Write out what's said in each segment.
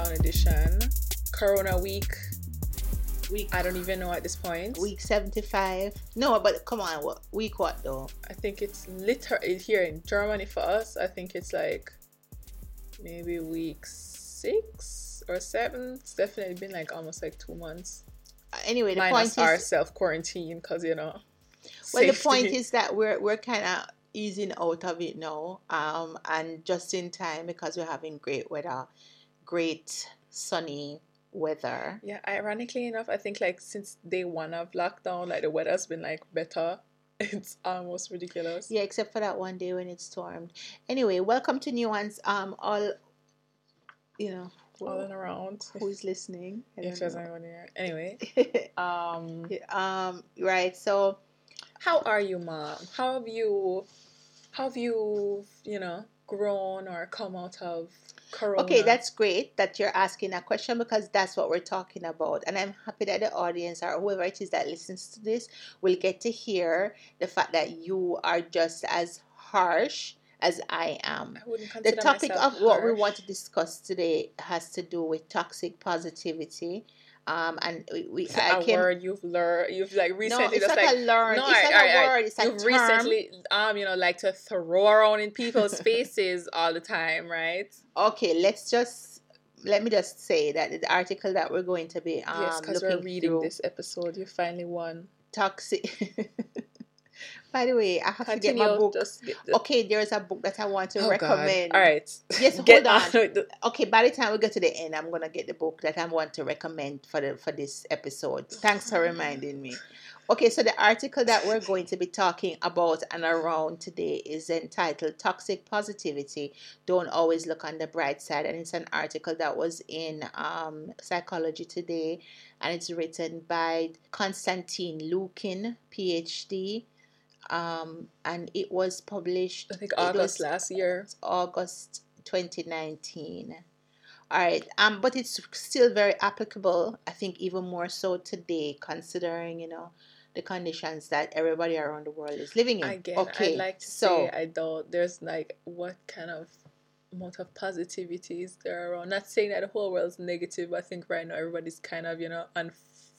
lockdown edition. Corona week. Week I don't even know at this point. week 75. No, but come on, week what though? I think it's literally here in Germany for us. I think it's like maybe week 6 or 7. It's definitely been like almost like 2 months. Anyway, the Minus point our is, self-quarantine because, well, safety. the point is that we're kind of easing out of it now, and just in time because we're having great weather, great sunny weather. Yeah, ironically enough, I think like since day 1 of lockdown, like the weather's been like better. It's almost ridiculous. Yeah, except for that one day when it stormed. Anyway, welcome to Nuance. All you know, All and around. who's listening? I If don't there's know. anyone here. Anyway, Right. So, how are you, Mom? How have you, grown or come out of Corona? okay, that's great that you're asking that question because that's what we're talking about. And I'm happy that the audience or whoever it is that listens to this will get to hear the fact that you are just as harsh as I am. I wouldn't The consider topic myself of what we harsh. want to discuss today has to do with toxic positivity. And I A came. word you've learned, you've like No, recently it's just not like a learn. no, It's not a word. It's a you've term. recently like to throw around in people's faces all the time, right? Okay, let me just say that the article that we're going to be Yes, because we're looking reading through this episode. You finally won. toxic. By the way, I have to get my Continue. book. Just get Okay, there's a book that I want to Oh God! recommend. All right. Yes, Get hold on. with the- Okay, by the time we get to the end, I'm gonna get the book that I want to recommend for this episode. Thanks for reminding me. Okay, so the article that we're going to be talking about and around today is entitled Toxic Positivity. Don't always look on the bright side. And it's an article that was in Psychology Today, and it's written by Konstantin Lukin, PhD. And it was published, I think August last year. August 2019. All right, but it's still very applicable, I think even more so today, considering, the conditions that everybody around the world is living in. Again, Okay, I'd like to so say I don't. There's like what kind of amount of positivity is there around? Not saying that the whole world's negative. I think right now everybody's kind of on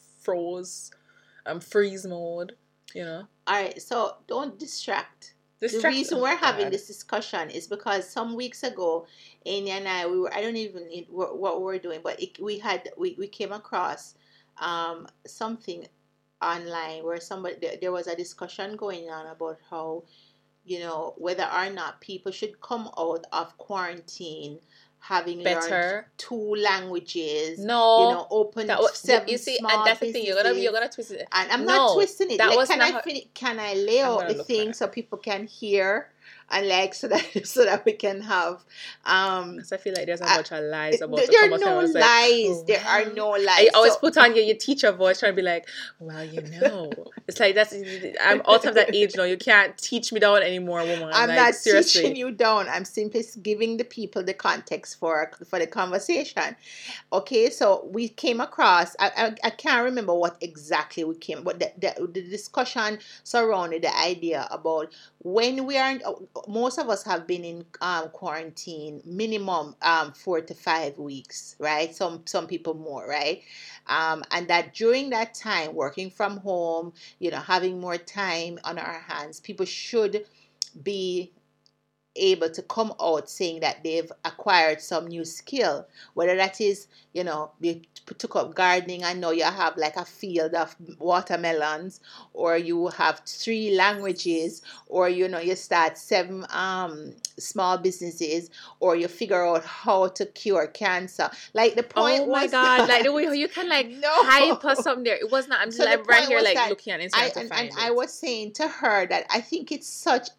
freeze mode. all right, so don't distract. The Distract- reason we're having God. this discussion is because some weeks ago, Anya and I were, I don't even know what we were doing, but we came across something online where there was a discussion going on about how, whether or not people should come out of quarantine having learned Better. 2 languages. No. Open That was, 7 you see, small and that's the thing. You're businesses. gonna twist it. And I'm No, not twisting it. that Like, was can not I how- finish? Can I lay I'm out gonna the look thing for it. so people can hear, and like so that we can have Because I feel like there's a bunch of lies about to there come are out. no And I was lies. like, oh, There are well. no lies. I always So- put on your teacher voice, trying to be like, well, It's like I'm out of that age now. You can't teach me down anymore, woman. I'm like, not seriously. teaching you down. I'm simply giving the people the context for the conversation. Okay, so we came across. I can't remember what exactly we came, but the discussion surrounded the idea about when we are. Most of us have been in quarantine minimum 4 to 5 weeks, right? Some people more, right? And that during that time, working from home, having more time on our hands, people should be able to come out saying that they've acquired some new skill, whether that is, they took up gardening and now you have like a field of watermelons, or you have 3 languages, or you start 7 small businesses, or you figure out how to cure cancer. Like the point Oh my was God! that- Like the way how you can like No. hype or something there. It was not. I'm So the like right point here was like that looking at Instagram to and find I it. was saying to her that I think it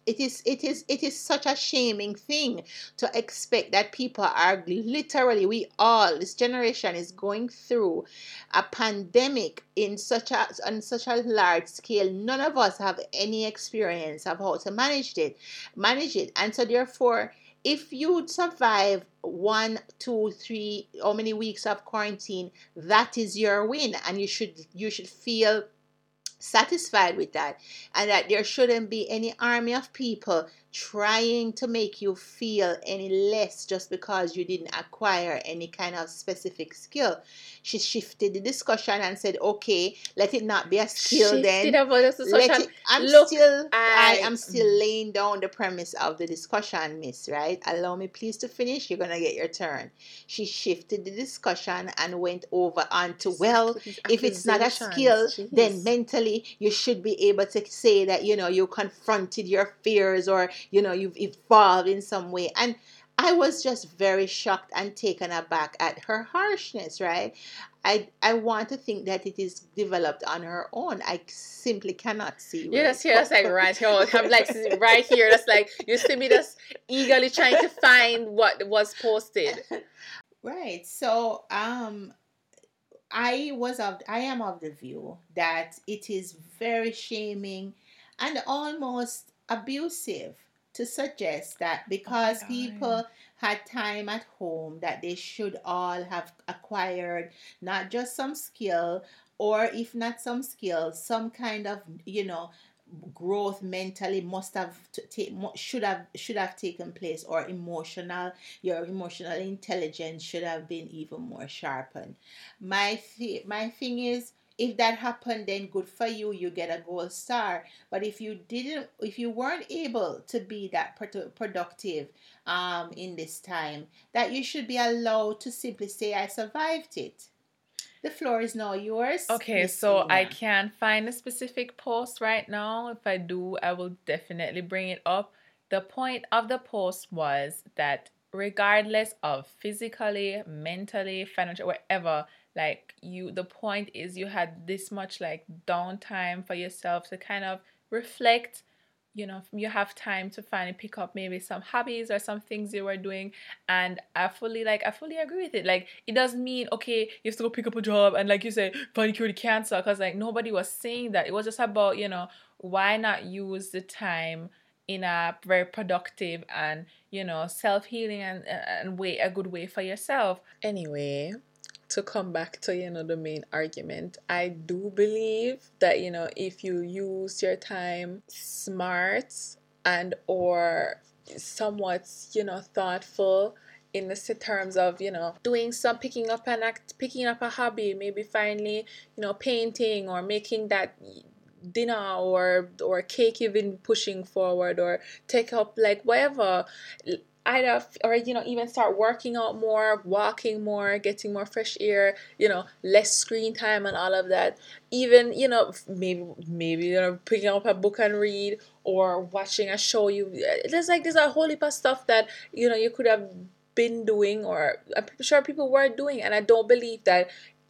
is such a shaming thing to expect that people are literally, this generation is going through a pandemic on such a large scale. None of us have any experience of how to manage it, and so therefore, if you survive 1, 2, 3, how many weeks of quarantine, that is your win, and you should feel satisfied with that, and that there shouldn't be any army of people trying to make you feel any less just because you didn't acquire any kind of specific skill. She shifted the discussion and said, okay, let it not be a skill Shifted then. about the Let discussion. it, I Look, am still laying down the premise of the discussion, miss, right? Allow me please to finish. You're gonna get your turn. She shifted the discussion and went over onto, well, these if it's not a skill, accusations, then jeez. mentally you should be able to say that, you confronted your fears, or, you've evolved in some way. And I was just very shocked and taken aback at her harshness, right? I want to think that it is developed on her own. I simply cannot see You where just it hear us comes like from. right here. I'm like right here. That's like you see me just eagerly trying to find what was posted. Right. So, I am of the view that it is very shaming and almost abusive to suggest that Oh my because god. people had time at home, that they should all have acquired not just some skill, or if not some skill, some kind of, growth mentally must have should have taken place, or your emotional intelligence should have been even more sharpened. My thing is, if that happened, then good for you, you get a gold star. But if you weren't able to be that productive in this time, that you should be allowed to simply say, I survived it. The floor is now yours, Okay, Miss so I Ina. can't find a specific post right now. If I do, I will definitely bring it up. The point of the post was that regardless of physically, mentally, financially, whatever, like the point is you had this much like downtime for yourself to kind of reflect. You have time to finally pick up maybe some hobbies or some things you were doing, and I fully agree with it. Like, it doesn't mean okay you have to go pick up a job and, like you say, finally cure the cancer, because like nobody was saying that. It was just about why not use the time in a very productive and self-healing and way a good way for yourself. Anyway, to come back to the main argument, I do believe that if you use your time smart and or somewhat thoughtful in the terms of doing some picking up a hobby, maybe finally painting or making that dinner or cake you've been pushing forward, or take up like whatever, either or even start working out more, walking more, getting more fresh air, less screen time and all of that. Even maybe picking up a book and read, or watching a show. There's a whole heap of stuff that you could have been doing, or I'm pretty sure people were doing, and I don't believe that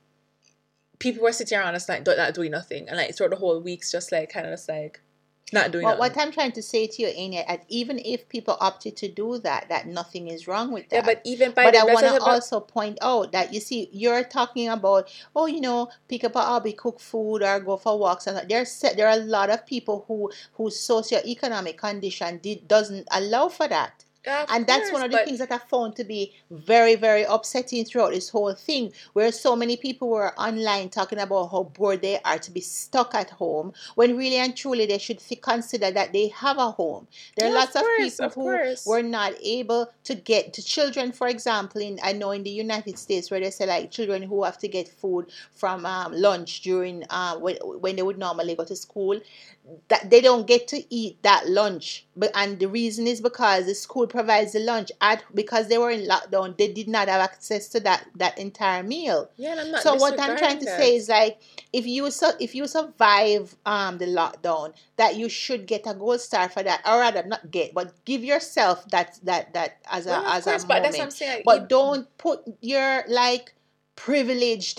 people were sitting around us like not doing nothing, and like throughout the whole weeks just like kind of just like not doing Well, nothing. what I'm trying to say to you, Amy, even if people opted to do that, that nothing is wrong with Yeah, that. but even by But I the that's want what to about. also point out that, you see, you're talking about, oh, pick up a hobby, cook food, or go for walks. And there are a lot of people whose socioeconomic condition doesn't allow for that. Yeah, of And that's one course, of the but things that I found to be very, very upsetting throughout this whole thing, where so many people were online talking about how bored they are to be stuck at home, when really and truly they should consider that they have a home. There are yeah, lots of people of who course. were not able to get to children, for example, I know in the United States, where they say like children who have to get food from lunch during when they would normally go to school, that they don't get to eat that lunch. And the reason is because the school provides the lunch, because they were in lockdown, they did not have access to that entire meal. Yeah, and I'm not So what I'm trying disregarding to say is, that. like, if you survive the lockdown, that you should get a gold star for that, or rather not get, but give yourself that as a Well, of course, but that's what I'm moment. saying. Like, But don't put your, like, privileged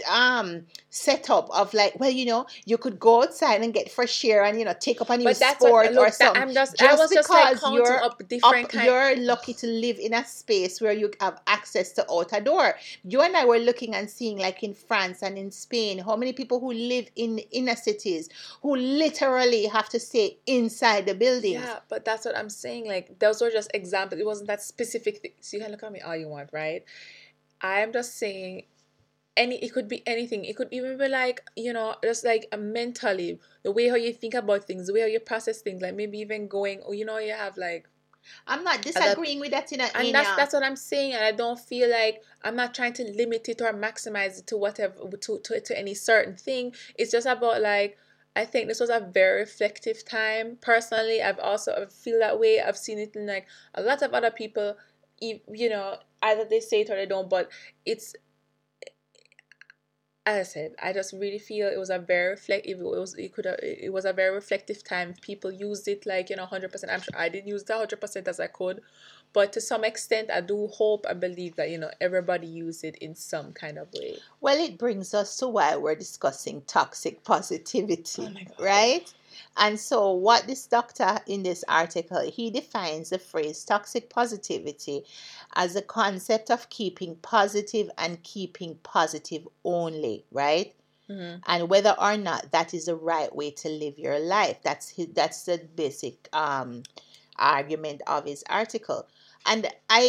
setup of, like, well, you could go outside and get fresh air, and take up a new but that's what sport or look that something, I just was just like because counting up different kind. you're lucky to live in a space where you have access to outer door. You and I were looking and seeing, like, in France and in Spain, how many people who live in inner cities who literally have to stay inside the buildings. Yeah, but that's what I'm saying. Like, those were just examples. It wasn't that specific thing. So you can look at me all you want, right? I'm just saying it could be anything. It could even be like, just like mentally, the way how you think about things, the way how you process things, like maybe even going, you have like I'm not Other disagreeing with that and in a that's what I'm saying, and I don't feel like I'm not trying to limit it or maximize it to whatever to any certain thing. It's just about like I think this was a very reflective time. Personally, I feel that way. I've seen it in like a lot of other people. You know, either they say it or they don't, but it's as I said, I just really feel it was a very it was a very reflective time. People used it like 100%. I'm sure I didn't use the 100% as I could, but to some extent, I do hope and believe that everybody used it in some kind of way. Well, it brings us to why we're discussing toxic Oh positivity, my god. right? And so, what this doctor in this article, he defines the phrase toxic positivity as a concept of keeping positive and keeping positive only, right? Mm-hmm. And whether or not that is the right way to live your life. That's the basic argument of his article. And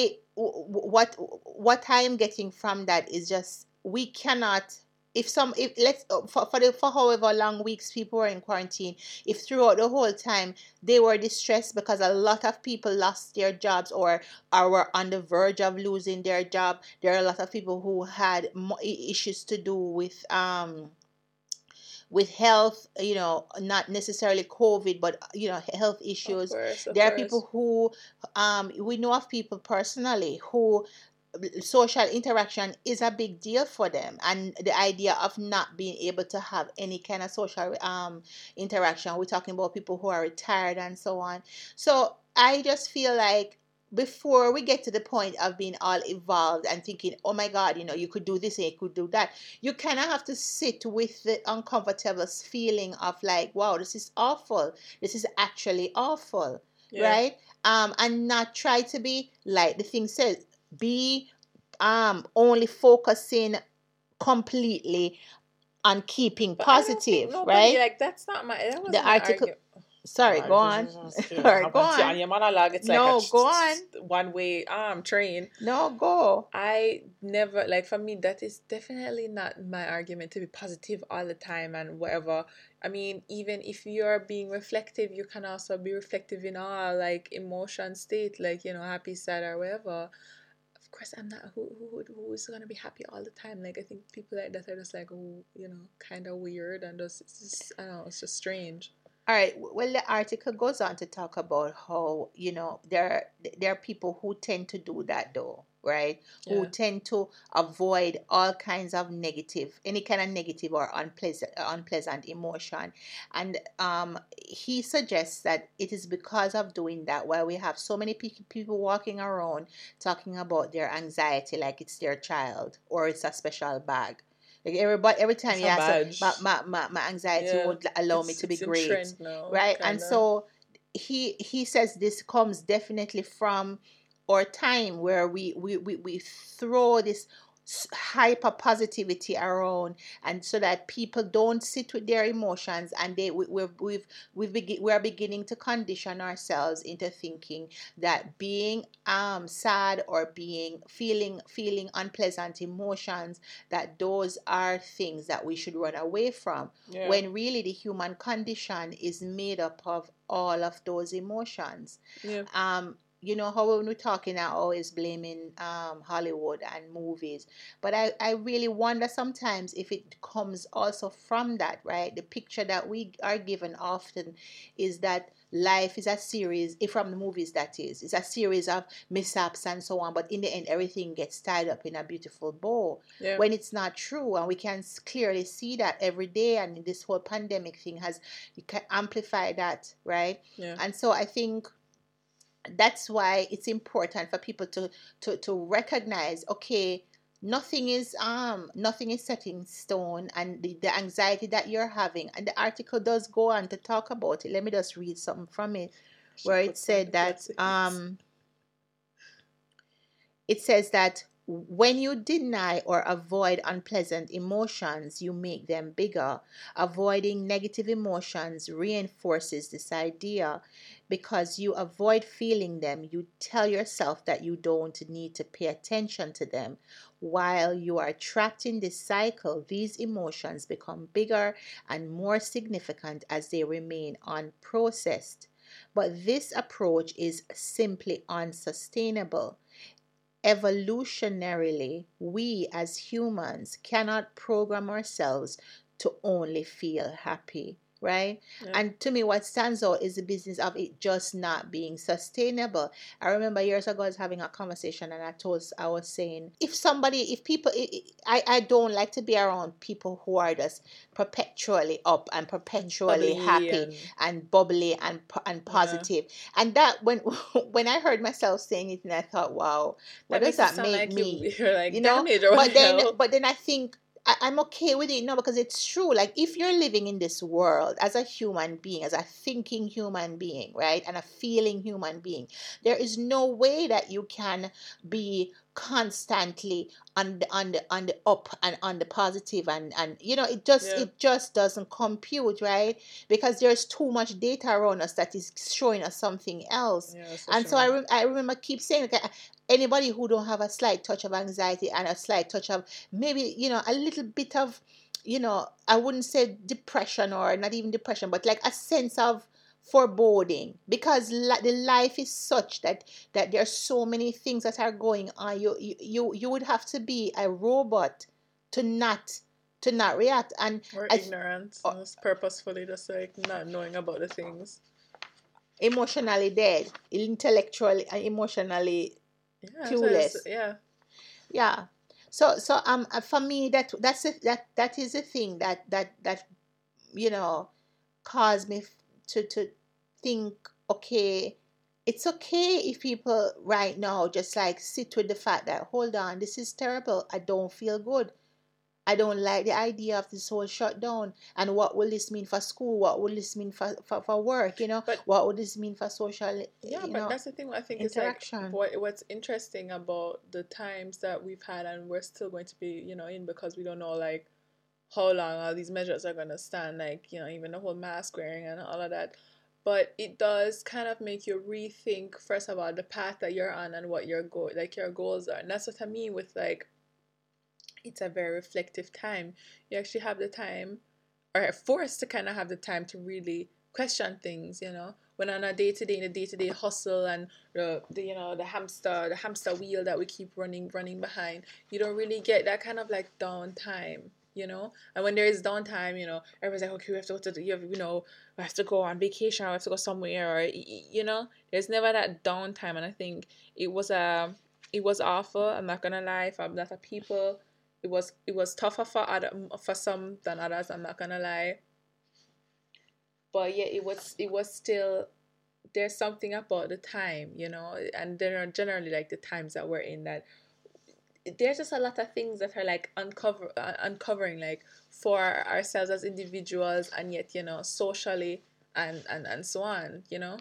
what I am getting from that is just we cannot, if let's for however long weeks people were in quarantine, if throughout the whole time they were distressed because a lot of people lost their jobs or were on the verge of losing their job. There are a lot of people who had issues to do with health, not necessarily COVID, but health Of issues. course, of There are course. people who we know of people personally who social interaction is a big deal for them, and the idea of not being able to have any kind of social interaction, we're talking about people who are retired and so on. So I just feel like before we get to the point of being all evolved and thinking, oh my god, you could do this and you could do that, you kind of have to sit with the uncomfortable feeling of like, wow, this is awful, this is actually awful, Yeah. right? And not try to be like the thing says, be only focusing completely on keeping But I don't think positive, nobody right? like that's not my that The wasn't my article, argument. sorry, go on. All right, go On on. your monologue, it's like a No, go on. one way train. No, go. I never like for me that is definitely not my argument to be positive all the time and whatever. I mean, even if you're being reflective, you can also be reflective in all like emotion state, like happy, sad, or whatever. Of course, I'm not who is gonna be happy all the time. Like I think people like that are just like kind of weird and just it's just I don't know, it's just strange. All right. Well, the article goes on to talk about how, there are people who tend to do that though, right? Who Yeah. tend to avoid all kinds of negative, any kind of negative or unpleasant emotion. And he suggests that it is because of doing that why we have so many people walking around talking about their anxiety like it's their child or it's a special bag. Like everybody, every time It's you a ask, badge. my anxiety Yeah. won't allow me to be It's in great, trend now, right? And kinda. so he says this comes definitely from our time where we throw this hyper positivity around, and so that people don't sit with their emotions, and we are beginning to condition ourselves into thinking that being sad or being feeling unpleasant emotions, that those are things that we should run away from, Yeah. when really the human condition is made up of all of those emotions. Yeah. How when we're talking, I always blaming Hollywood and movies, but I really wonder sometimes if it comes also from that, right? The picture that we are given often is that life is a series, if from the movies that is, it's a series of mishaps and so on, but in the end everything gets tied up in a beautiful bow, Yeah. when it's not true. And we can clearly see that every day, and this whole pandemic thing has, you can amplify that, right? Yeah. And so I think that's why it's important for people to recognize, okay, nothing is set in stone, and the anxiety that you're having, and the article does go on to talk about it. Let me just read something from it, She where it puts on the said that glasses. it says that when you deny or avoid unpleasant emotions, you make them bigger. Avoiding negative emotions reinforces this idea. Because you avoid feeling them, you tell yourself that you don't need to pay attention to them. While you are trapped in this cycle, these emotions become bigger and more significant as they remain unprocessed. But this approach is simply unsustainable. Evolutionarily, we as humans cannot program ourselves to only feel happy, right? Yeah. And to me, what stands out is the business of it just not being sustainable. I remember years ago, I was having a conversation and I was saying, if people, I don't like to be around people who are just perpetually up and perpetually Bubbly happy and bubbly and positive. And that, when when I heard myself saying it, and I thought, wow, what that does makes it that sound make like me? you're like You know, damaged or hell. but then I think I'm okay with it now, because it's true. Like, if you're living in this world as a human being, as a thinking human being, right, and a feeling human being, there is no way that you can be constantly on the up and on the positive, and Yeah. it just doesn't compute, right? Because there's too much data around us that is showing us something else. Yeah, that's for And so sure. I remember keep saying, okay, anybody who don't have a slight touch of anxiety and a slight touch of maybe, a little bit of, I wouldn't say depression, or not even depression, but like a sense of foreboding, because the life is such that there are so many things that are going on. You would have to be a robot to not react. And Or I ignorant, just purposefully just like not knowing about the things. emotionally dead, intellectually and emotionally Yeah, so clueless. yeah. Yeah. So for me, that is the thing that you know caused me to think, okay, it's okay if people right now just like sit with the fact that, hold on, this is terrible, I don't feel good, I don't like the idea of this whole shutdown. And what will this mean for school? What will this mean for work? But What would this mean for social, yeah, but that's the thing. I think is like interaction? what's interesting about the times that we've had and we're still going to be, in, because we don't know like how long all these measures are gonna stand. Like, even the whole mask wearing and all of that. But it does kind of make you rethink, first of all, the path that you're on and what your goals are. And that's what I mean with like, it's a very reflective time. You actually have the time, or are forced to kind of have the time to really question things. When on a day to day hustle and the hamster wheel that we keep running behind, you don't really get that kind of like downtime. And when there is downtime, everyone's like, okay, we have to go to we have to go on vacation, or we have to go somewhere, or there's never that downtime. And I think it was it was awful. I'm not gonna lie. For a lot of people, it was tougher for some than others. I'm not gonna lie, but yeah, it was still, there's something about the time, and there are generally like the times that we're in, that there's just a lot of things that are like uncovering, like for ourselves as individuals, and yet socially, and so on.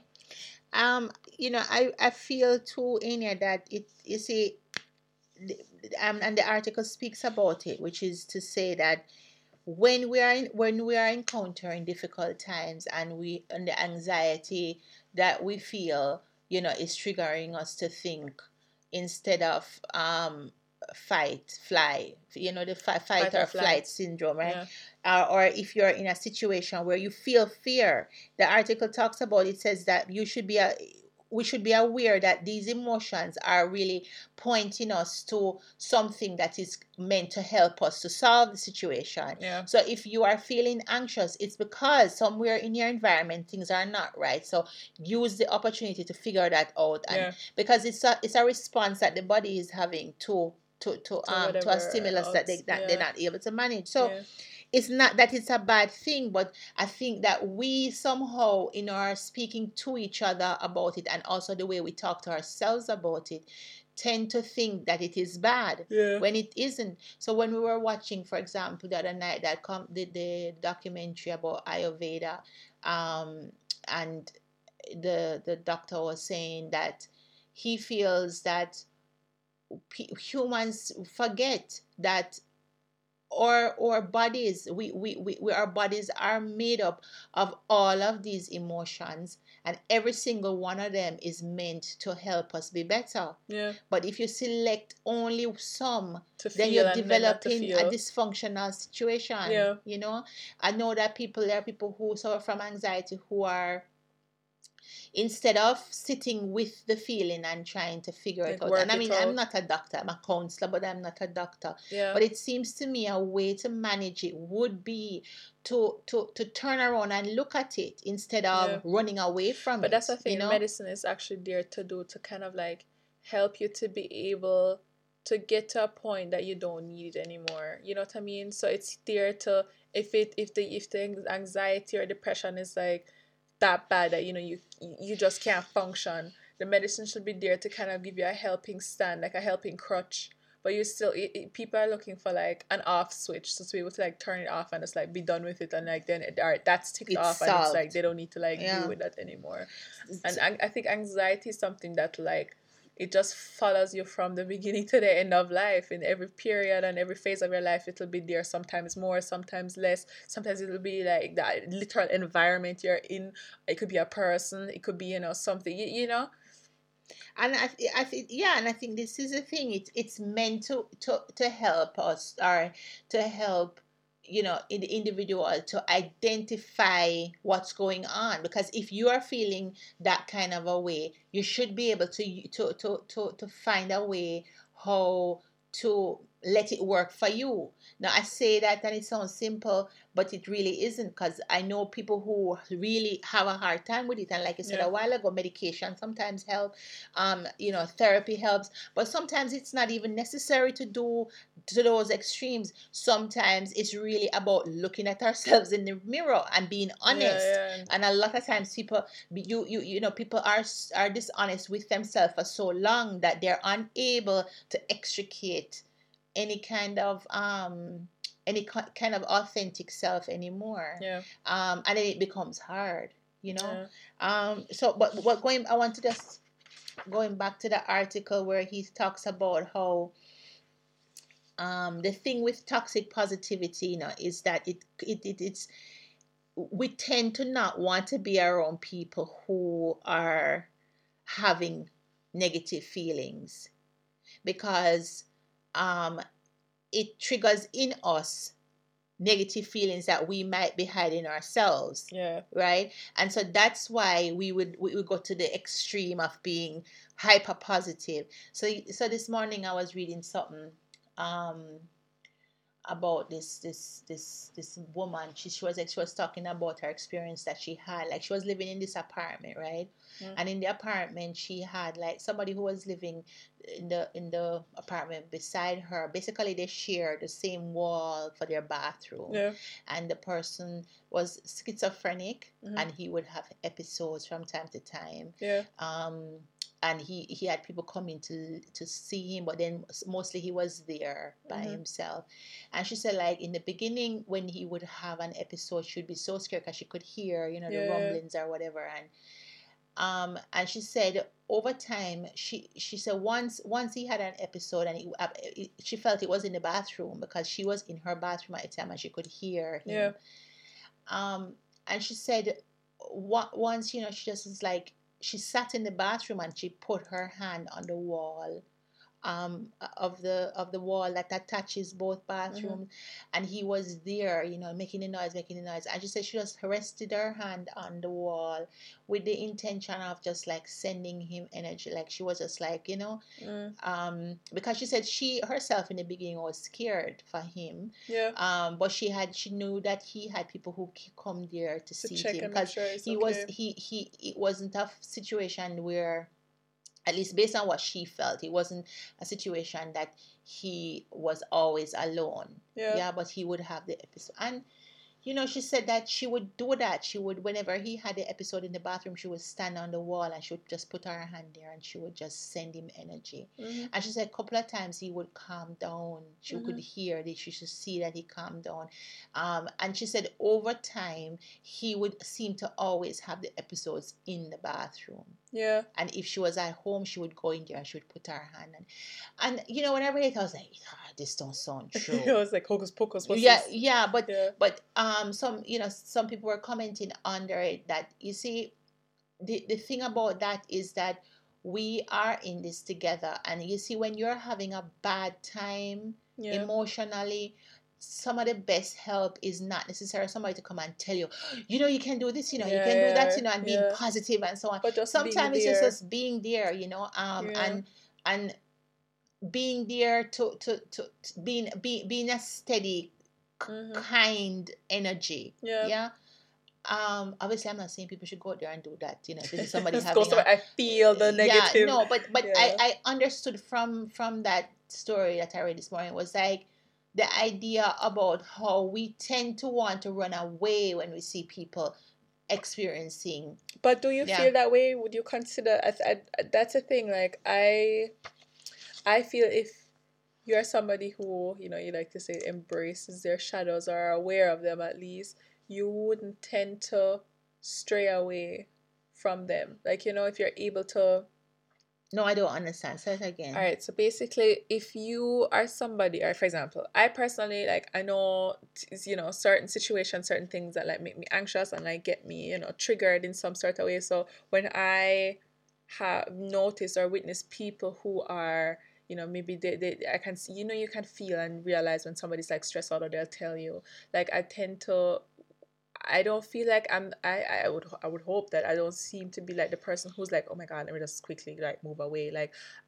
I feel too, Anya, that it, you see, and the article speaks about it, which is to say that when we are encountering difficult times, and the anxiety that we feel, is triggering us to think instead of fight fly, the fight Fight or or flight. flight syndrome, right? Yeah. Or if you're in a situation where you feel fear, the article talks about, it says that we should be aware that these emotions are really pointing us to something that is meant to help us to solve the situation. Yeah. So if you are feeling anxious, it's because somewhere in your environment things are not right. So use the opportunity to figure that out, and Yeah. because it's a response that the body is having to a Whatever stimulus that else. they're Yeah. not able to manage. So Yeah. it's not that it's a bad thing, but I think that we somehow, in our speaking to each other about it, and also the way we talk to ourselves about it, tend to think that it is bad Yeah. when it isn't. So when we were watching, for example, the other night, the documentary about Ayurveda, and the doctor was saying that he feels that humans forget that our bodies, our bodies are made up of all of these emotions, and every single one of them is meant to help us be better. Yeah. But if you select only some, To then feel you're and then not to developing a feel. dysfunctional situation. Yeah. I know that there are people who suffer from anxiety, who are instead of sitting with the feeling and trying to figure it Like out. And work I it mean, I'm out. not a doctor, I'm a counselor, but I'm not a doctor. Yeah. But it seems to me a way to manage it would be to turn around and look at it instead Yeah. of running away from But that's the it, thing medicine is actually there to do, to kind of like help you to be able to get to a point that you don't need it anymore. You know what I mean? So it's there to, if the anxiety or depression is like that bad that you just can't function, the medicine should be there to kind of give you a helping stand, like a helping crutch. But you still, people are looking for like an off switch, so to be able to like turn it off and just like be done with it, and like then all right, that's ticked It's off, and it's like solved. they don't need to like deal Yeah. with that anymore. And I think anxiety is something that like it just follows you from the beginning to the end of life. In every period and every phase of your life, it'll be there, sometimes more, sometimes less. Sometimes it'll be like the literal environment you're in. It could be a person, it could be something, And I think, yeah, and I think this is the thing. It's meant to help us, or to help, in the individual to identify what's going on. Because if you are feeling that kind of a way, you should be able to find a way how to let it work for you. Now I say that and it sounds simple, but it really isn't, because I know people who really have a hard time with it. And like I said Yeah. a while ago, medication sometimes help, therapy helps, but sometimes it's not even necessary to do to those extremes. Sometimes it's really about looking at ourselves in the mirror and being honest. Yeah. And a lot of times people, people are dishonest with themselves for so long that they're unable to extricate any kind of kind of authentic self anymore. Yeah. And then it becomes hard, Yeah. so but what going I want to just going back to the article where he talks about how the thing with toxic positivity, is that it's we tend to not want to be around people who are having negative feelings, because um it triggers in us negative feelings that we might be hiding ourselves. Yeah. Right. And so that's why we would go to the extreme of being hyper positive. So this morning I was reading something um about this woman. She was talking about her experience that she had. Like, she was living in this apartment, right? Mm. And in the apartment she had like somebody who was living in the apartment beside her. Basically they shared the same wall for their bathroom. Yeah. And the person was schizophrenic, Mhm. and he would have episodes from time to time. Yeah. And he had people coming to see him, but then mostly he was there by himself. And she said, like, in the beginning when he would have an episode, she'd be so scared because she could hear, the Yeah. rumblings or whatever. And she said over time, she said once he had an episode, and she felt it was in the bathroom, because she was in her bathroom at the time and she could hear him. Yeah. And she said once, she just was like, she sat in the bathroom and she put her hand on the wall, of the wall that attaches both bathrooms. And he was there, making the noise. And she said she just rested her hand on the wall with the intention of just like sending him energy. Like, she was just like, because she said she herself in the beginning was scared for him. Yeah. But she knew that he had people who come there to see check him, and make because sure it's he was okay. he it wasn't a situation where, at least based on what she felt, it wasn't a situation that he was always alone. Yeah. But he would have the episode. And she said that she would do that. She would, whenever he had the episode in the bathroom, she would stand on the wall and she would just put her hand there and she would just send him energy. And she said a couple of times he would calm down. She could hear that, she should see that he calmed down. And she said over time he would seem to always have the episodes in the bathroom. Yeah. And if she was at home, she would go in there and she would put her hand on. And when I read it, I was like, this don't sound true. It was like hocus pocus. What's Yeah, this? yeah, but some people were commenting under it that, you see, the thing about that is that we are in this together. And you see, when you're having a bad time Yeah. emotionally, some of the best help is not necessarily somebody to come and tell you, you can do this, you Yeah, can do that, yeah, and being yeah. positive and so on. But just being Sometimes it's just there. us being there, Yeah. and being there to being a steady, Mm-hmm. kind energy. Yeah. Yeah. Obviously I'm not saying people should go out there and do that, if it's somebody Just go having somewhere. a, I feel the yeah, negative. no, but Yeah. I understood from that story that I read this morning, was like the idea about how we tend to want to run away when we see people experiencing. But do you Yeah. feel that way? Would you consider? That's a thing. Like I feel if you're somebody who, you like to say, embraces their shadows or are aware of them at least, you wouldn't tend to stray away from them. Like, if you're able to. No, I don't understand. Say it All again. right, so basically, if you are somebody, or for example, I personally, like, I know, certain situations, certain things that like make me anxious and like get me, triggered in some sort of way. So when I have noticed or witnessed people who are, maybe I can see, you can feel and realize when somebody's like stressed out, or they'll tell you. Like, I don't feel like I would hope that I don't seem to be like the person who's like, oh my god, let me just quickly like move away. Like,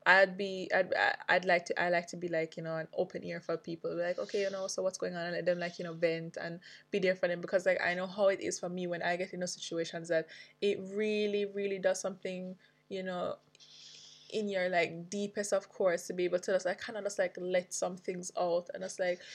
I'd like to, I like to be like, an open ear for people. Like, okay, so what's going on, and let them like, vent and be there for them, because like I know how it is for me when I get in those situations, that it really really does something, in your like deepest of course, to be able to just like kind of just like let some things out, and it's like,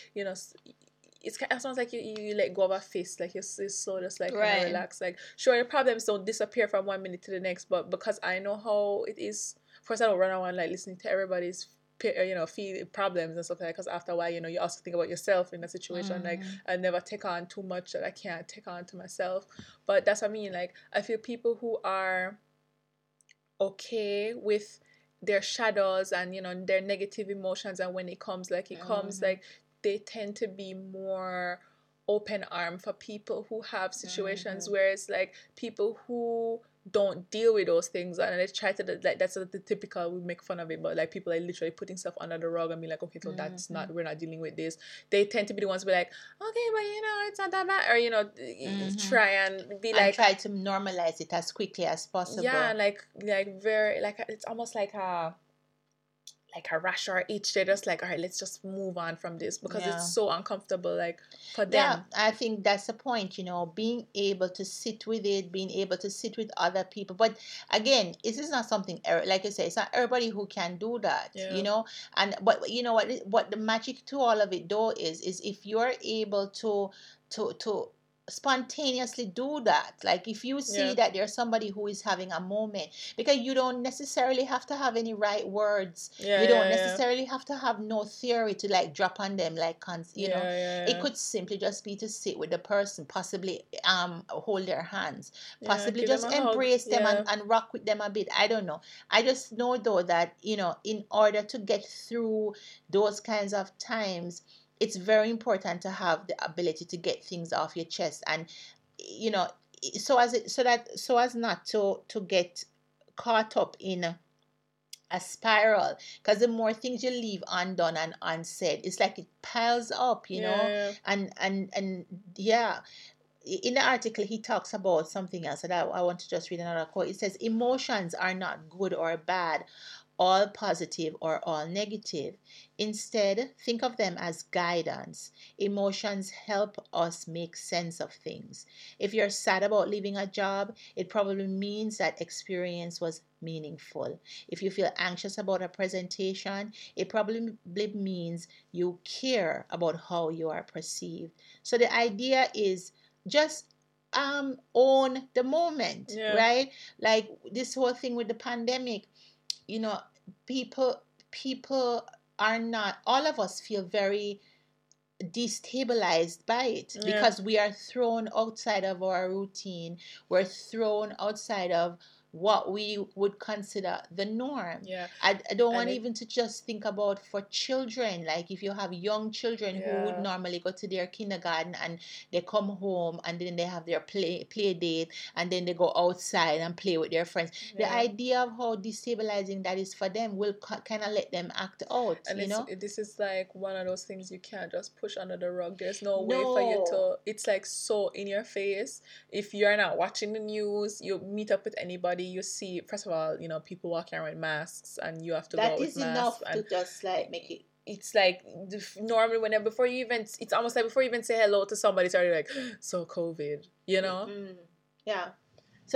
it sounds like you let go of a fist, like you're so just like kind of Right. relaxed. Like, sure, the problems don't disappear from one minute to the next, but because I know how it is, of course I don't run around like listening to everybody's feel problems and stuff like that, because after a while, you also think about yourself in a situation. Like, I never take on too much that I can't take on to myself. But that's what I mean. Like, I feel people who are okay with their shadows and their negative emotions, and when it comes, like it comes, like they tend to be more open arm for people who have situations, whereas like people who don't deal with those things, and they try to, like, that's the typical, we make fun of it, but like people are literally putting stuff under the rug and be like, okay, so that's not, we're not dealing with this. They tend to be the ones who be like, okay, but it's not that bad, or try and be And like, try to normalize it as quickly as possible. yeah, like very, like, it's almost like a rash or itch. They're just like, all right, let's just move on from this, because Yeah. it's so uncomfortable, like, for Yeah, them. I think that's the point, being able to sit with it, being able to sit with other people. But again, it is not something, like you say, it's not everybody who can do that, Yeah. And but you know what the magic to all of it though is if you're able to spontaneously do that. Like if you see Yeah. that there's somebody who is having a moment, because you don't necessarily have to have any right words. Yeah, You don't yeah, yeah. necessarily have to have no theory to like drop on them, like Yeah, it could simply just be to sit with the person, possibly hold their hands, possibly give them just a hug. embrace them Yeah. and rock with them a bit. I don't know. I just know though that in order to get through those kinds of times, it's very important to have the ability to get things off your chest, and you know so as not to get caught up in a spiral, because the more things you leave undone and unsaid, it's like it piles up, Yeah. and yeah. In the article he talks about something else, and I want to just read another quote. It says emotions are not good or bad, all positive or all negative. Instead, think of them as guidance. Emotions help us make sense of things. If you're sad about leaving a job, it probably means that experience was meaningful. If you feel anxious about a presentation, it probably means you care about how you are perceived. So the idea is just own the moment, Yeah. right? Like this whole thing with the pandemic, you know people are not, all of us feel very destabilized by it, Yeah. because we are thrown outside of our routine. We're thrown outside of what we would consider the norm. Yeah. I don't And want it, even to just think about for children, like if you have young children who would yeah. normally go to their kindergarten and they come home and then they have their play date and then they go outside and play with their friends. The Yeah. idea of how destabilizing that is for them will kind of let them act out, And you know? this is like one of those things you can't just push under the rug. There's no way for you No. to. It's like so in your face. If you're not watching the news, you meet up with anybody, you see. First of all, people walking around with masks, and you have to go That out with is masks. enough to And just like make it. it's like normally whenever before you even, it's almost like before you even say hello to somebody, it's already like so COVID. Yeah. So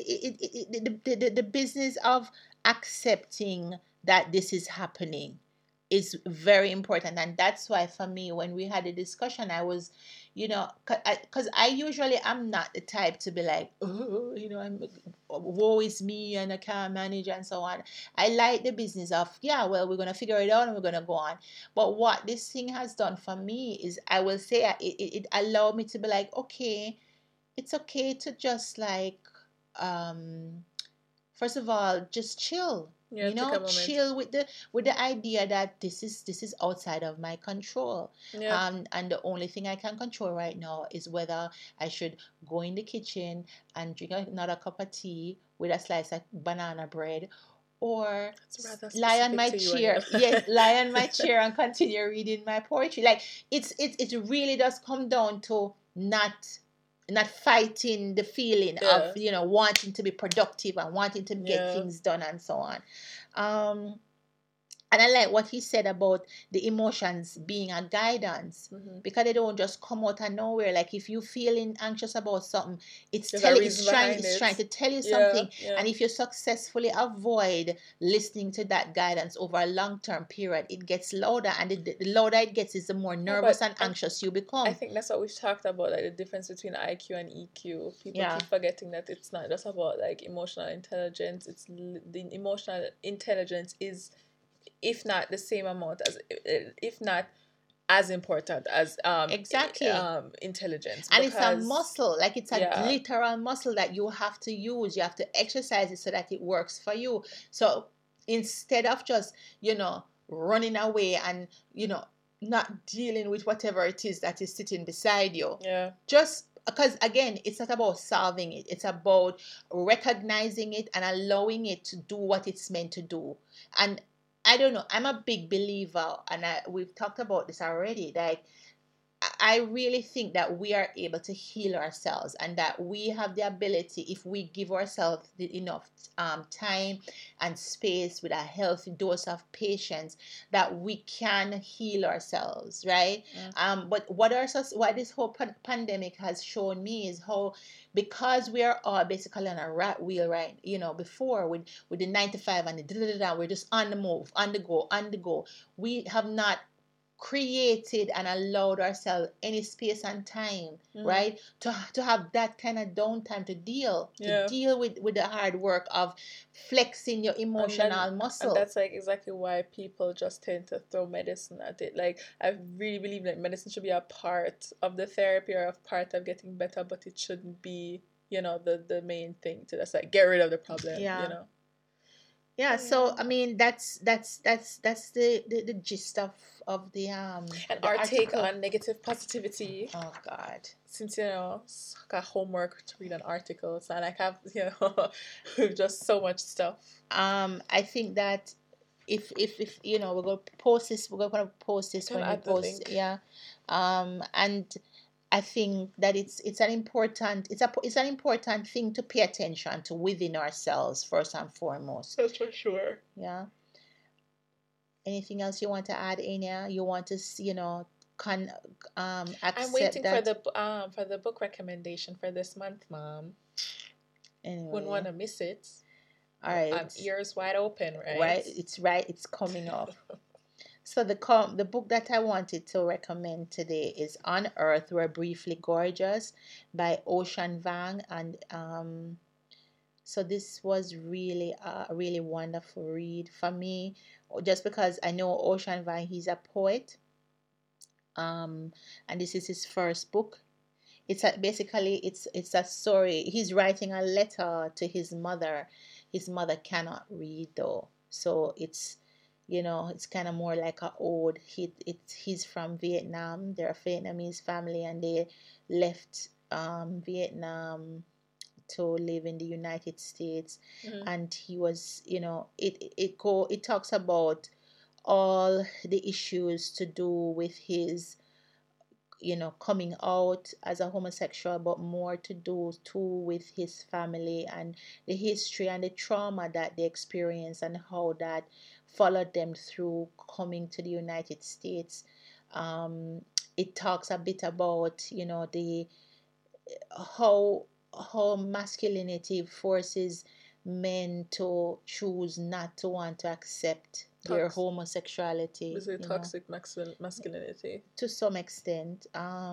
the business of accepting that this is happening is very important, and that's why for me when we had a discussion I was, because I usually I'm not the type to be like, oh, I'm woe is me and I can't manage and so on. I like the business of, yeah, well, we're gonna figure it out and we're gonna go on. But what this thing has done for me is, I will say, it allowed me to be like, okay, it's okay to just like, um first of all, just chill. Yeah, take a moment. Chill with the idea that this is outside of my control. Yeah. And the only thing I can control right now is whether I should go in the kitchen and drink another cup of tea with a slice of banana bread, or It's rather lie on specific my to you chair. Yes, lie on my chair and continue reading my poetry. Like, it really does come down to not fighting the feeling of, Yeah. wanting to be productive and wanting to get Yeah. things done and so on. um and I like what he said about the emotions being a guidance, Mm-hmm. because they don't just come out of nowhere. Like, if you're feeling anxious about something, There's a reason it's trying behind it's it. trying to tell you Yeah. something. Yeah. And if you successfully avoid listening to that guidance over a long-term period, it gets louder, and the louder it gets is the more Yeah, nervous but and anxious you I become. think that's what we've talked about, like the difference between IQ and EQ. People Yeah. keep forgetting that it's not just about like emotional intelligence. The emotional intelligence is, if not the same amount as, if not as important as Exactly. intelligence, And it's a because muscle, like it's a yeah, literal muscle that you have to use. You have to exercise it so that it works for you. So instead of just, running away and, not dealing with whatever it is that is sitting beside you, yeah, just because, again, it's not about solving it, it's about recognizing it and allowing it to do what it's meant to do. And I don't know, I'm a big believer, and we've talked about this already, like, I really think that we are able to heal ourselves, and that we have the ability, if we give ourselves enough time and space with a healthy dose of patience, that we can heal ourselves, right? But what this whole pandemic has shown me is how, because we are all basically on a rat wheel, right? Before, with the 9 to 5 and the da da da, we're just on the move, on the go, on the go. We have not created and allowed ourselves any space and time, right, to have that kind of downtime to deal yeah. with the hard work of flexing your emotional And muscle. that's like exactly why people just tend to throw medicine at it. Like, I really believe that medicine should be a part of the therapy or a part of getting better, but it shouldn't be, the main thing to just like get rid of the problem. Yeah. Yeah, so I mean, that's the gist of And the our take article. on negative positivity, Oh God. since it's got homework to read an article, it's not like I have just so much stuff. I think that if we're gonna post this, when we Add the post, link. yeah. And I think that it's an important thing to pay attention to within ourselves first and foremost. That's for sure. Yeah. Anything else you want to add, Anya? You want to I'm accept waiting that? for the book recommendation for this month, Mom. Wouldn't Anyway, want to miss it. all I'm right. ears wide open, right? Right. It's coming up. So the book that I wanted to recommend today is On Earth We're Briefly Gorgeous by Ocean Vang, and so this was really a really wonderful read for me, just because I know Ocean Vang, he's a poet, and this is his first book. basically it's a story. He's writing a letter to his mother. His mother cannot read though, so it's kind of more like a ode. He's from Vietnam. They're a Vietnamese family, and they left Vietnam to live in the United States. And he was, it talks about all the issues to do with his coming out as a homosexual, but more to do too with his family and the history and the trauma that they experienced and how that followed them through coming to the United States. It talks a bit about the how masculinity forces men to choose not to want to accept their homosexuality. Is it toxic masculinity? To some extent.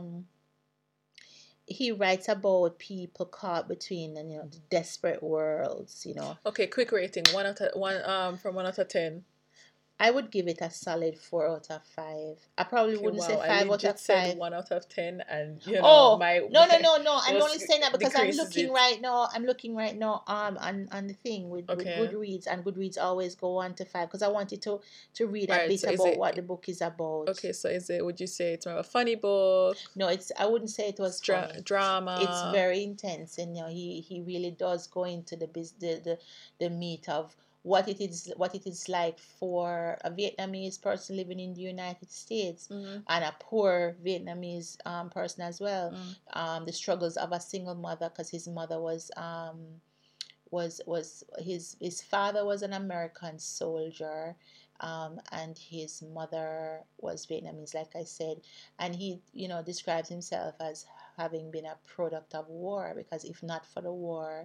He writes about people caught between the desperate worlds. Okay, quick rating. From 1 out of 10. I would give it a solid 4 out of 5. I probably wouldn't say 5 out of 5. 1 out of 10, and no. I'm only saying that because I'm looking right now on the thing with Goodreads, and Goodreads always go 1 to 5 because I wanted to read a bit about what the book is about. Okay, so would you say it's more of a funny book? No, I wouldn't say it was funny. Drama. It's very intense, and he really does go into the meat of what it is like for a Vietnamese person living in the United States, and a poor Vietnamese person as well. The struggles of a single mother, because his mother was his father was an American soldier, and his mother was Vietnamese, like I said, and he describes himself as having been a product of war, because if not for the war,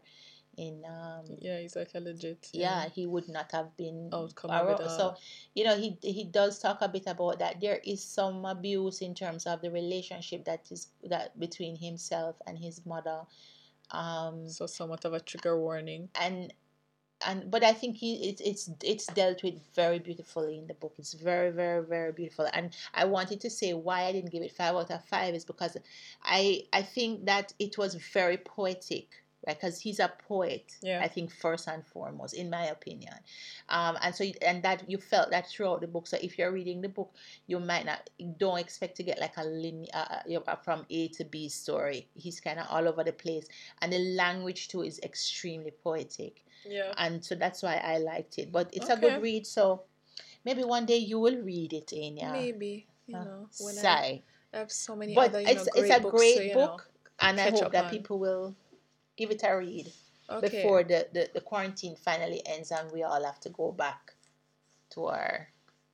he's like a legit he would not have been outcome. So he does talk a bit about that. There is some abuse in terms of the relationship that between himself and his mother, so somewhat of a trigger warning, but I think it's dealt with very beautifully in the book. It's very, very, very beautiful. And I wanted to say why I didn't give it 5 out of 5 is because I think that it was very poetic. Right, because he's a poet, I think, first and foremost, in my opinion, and that you felt that throughout the book. So if you're reading the book, you don't expect to get like a linear from A to B story. He's kind of all over the place, and the language too is extremely poetic. And so that's why I liked it. But it's a good read. So maybe one day you will read it, Anya. Maybe when I have so many. But other, it's a great book, and I hope that people will give it a read before the quarantine finally ends and we all have to go back to our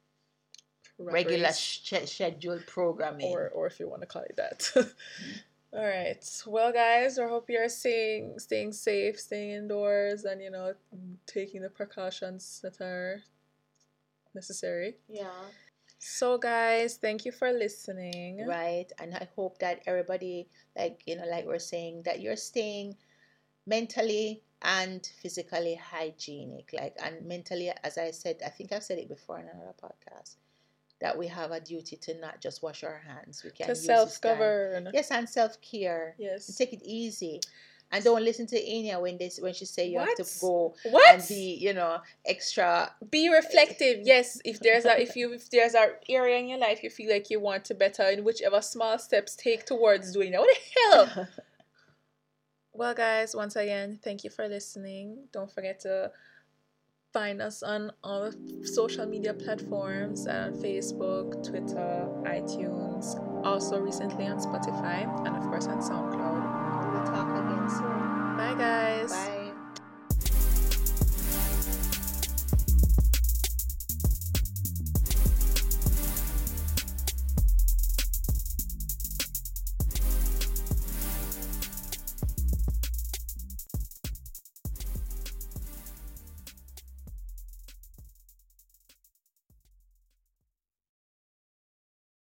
regular scheduled programming. Or if you want to call it that. All right. Well, guys, I hope you're staying safe, staying indoors, and, taking the precautions that are necessary. Yeah. So, guys, thank you for listening. Right. And I hope that everybody, like we're saying, that you're staying mentally and physically hygienic, and mentally, as I said, I think I've said it before in another podcast, that we have a duty to not just wash our hands. We can use self-govern. Yes, and self-care. Yes. Take it easy. And don't listen to Anya when she say you have to go and be, extra. Be reflective. Yes, if there's a area in your life you feel like you want to better, in whichever small steps take towards doing that. What the hell? Well, guys, once again, thank you for listening. Don't forget to find us on all social media platforms, on Facebook, Twitter, iTunes, also recently on Spotify, and of course on SoundCloud. We'll talk again soon. Bye, guys. Bye.